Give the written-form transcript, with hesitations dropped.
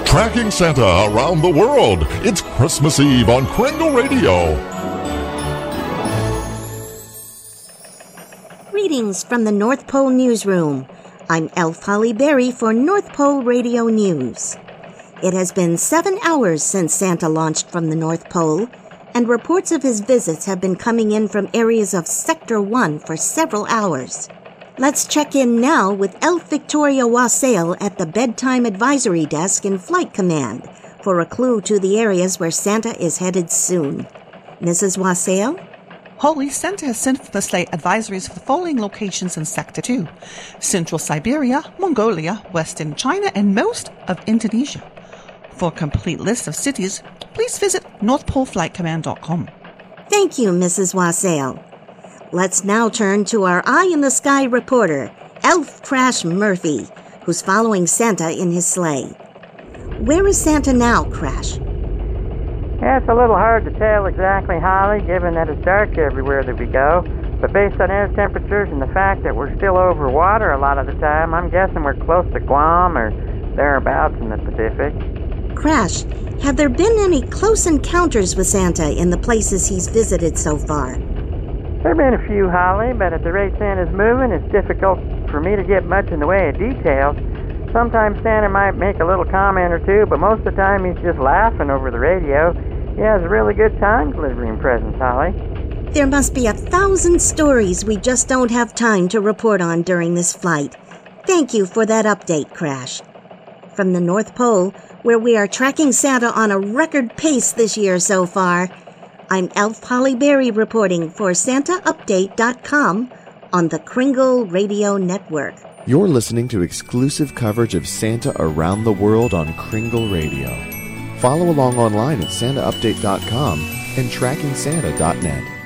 Tracking Santa around the world. It's Christmas Eve on Kringle Radio. Greetings from the North Pole Newsroom. I'm Elf Holly Berry for North Pole Radio News. It has been 7 hours since Santa launched from the North Pole, and reports of his visits have been coming in from areas of Sector 1 for several hours. Let's check in now with Elf Victoria Wassail at the Bedtime Advisory Desk in Flight Command for a clue to the areas where Santa is headed soon. Mrs. Wassail? Holy Santa has sent for the sleigh advisories for the following locations in Sector 2. Central Siberia, Mongolia, Western China, and most of Indonesia. For a complete list of cities, please visit NorthPoleFlightCommand.com. Thank you, Mrs. Wassail. Let's now turn to our eye-in-the-sky reporter, Elf Crash Murphy, who's following Santa in his sleigh. Where is Santa now, Crash? Yeah, it's a little hard to tell exactly, Holly, given that it's dark everywhere that we go. But based on air temperatures and the fact that we're still over water a lot of the time, I'm guessing we're close to Guam or thereabouts in the Pacific. Crash, have there been any close encounters with Santa in the places he's visited so far? There have been a few, Holly, but at the rate Santa's moving, it's difficult for me to get much in the way of details. Sometimes Santa might make a little comment or two, but most of the time he's just laughing over the radio. He has a really good time delivering presents, Holly. There must be 1,000 stories we just don't have time to report on during this flight. Thank you for that update, Crash. From the North Pole, where we are tracking Santa on a record pace this year so far, I'm Elf Holly Berry reporting for SantaUpdate.com on the Kringle Radio Network. You're listening to exclusive coverage of Santa around the world on Kringle Radio. Follow along online at SantaUpdate.com and TrackingSanta.net.